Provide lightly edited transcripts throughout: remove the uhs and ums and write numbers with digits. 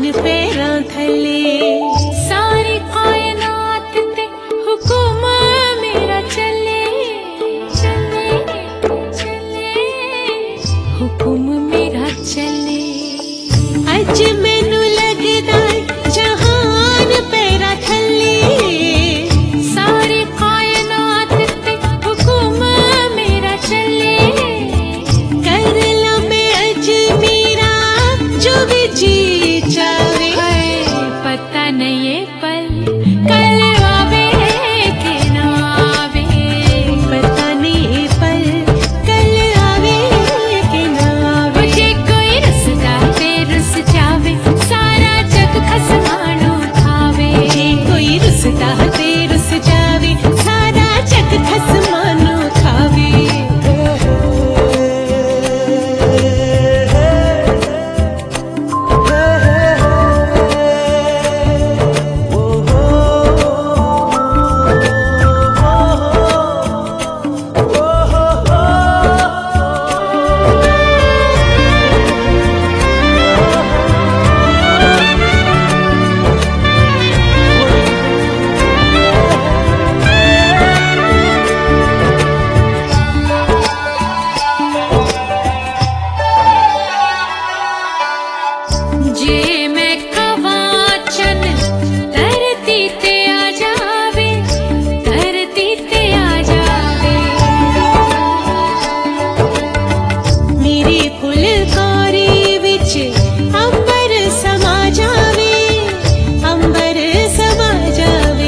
पैरां थले सारी कायनात ते हुकुम मेरा चले चले चले हुकुम मेरा चले। अज मैनू लगदा जहान पैरां थले सारी कायनात ते हुकुम मेरा चले। कर ला मैं अज मेरा जो भी जी चावे पता नहीं ये पल कल आवे के ना आवे पता नहीं ये पल कल आवे के ना आवे। मुझे कोई रुसदा ते रुस जावे सारा जग खसमानो खावे कोई रुसदा ते रुस जावे सारा जग खसमानो खावे। जे मैं कवाचन धरती ते आ जावे धरती ते आ जावे मेरी फुलकारी विच अंबर समा जावे अंबर समा जावे।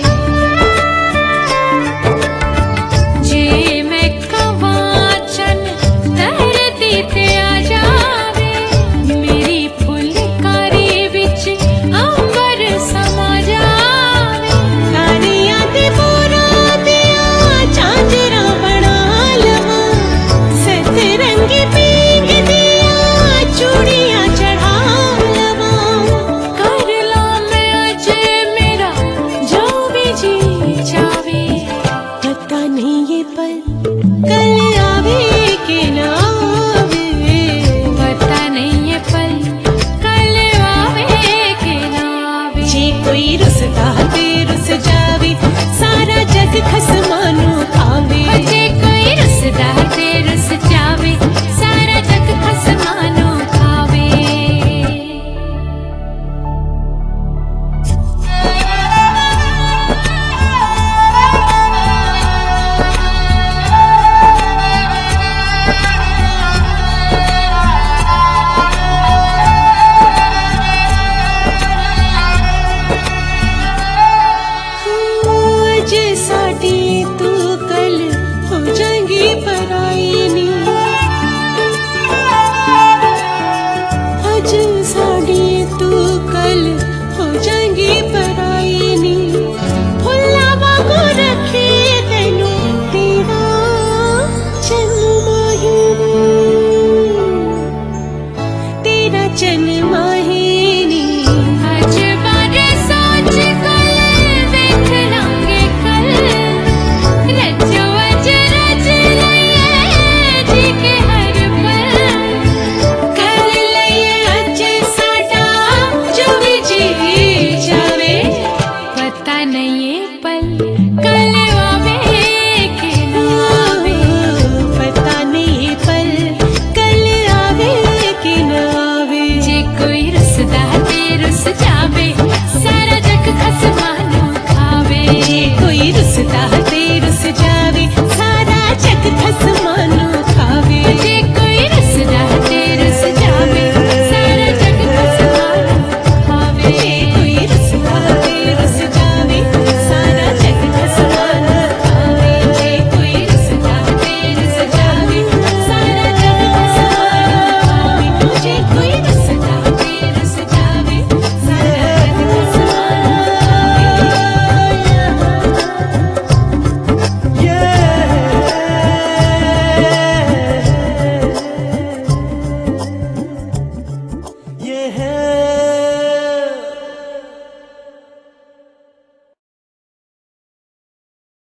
जे मैं कवाचन धरती ते आ जावे मेरी फुलकारी विच अंबर समा जावे। कारियां ते मोरां दियां झांजरां बना लवां सतरंगी पींग दियां चूड़ियां चढ़ा लवां। कर ला मैं अज मेरा जो भी जी चावे पता नहीं ये पल कल आवे के ना आवे पता नहीं ये पल कल आवे के ना आवे। जे कोई रुसदा ते रुस जावे सारा जग खसमानो खावे जे कोई रुसदा ते रुस जावे सारा जग खसमानो खावे। आज साडी तू कल हो जाएंगी पराई नी आज साडी तू कल हो जाएंगी पराई नी। फुल्ला वांगू रखे तैनू तेरा जन्म माही तेरा जन्म माही नी। आज बारे सोच कल वेख लांगे कल रजो अज रज लइए जी के हर पल कर लइए अज साडा जो भी जी जावे पता नहीं ये पल कल आवे के ना आवे पता नहीं ये पल कल आवे के ना आवे। जे कोई रुसदा ते रुस जावे सारा जग खसमानो खावे जे कोई रुसदा ते रुस जावे सारा जग खस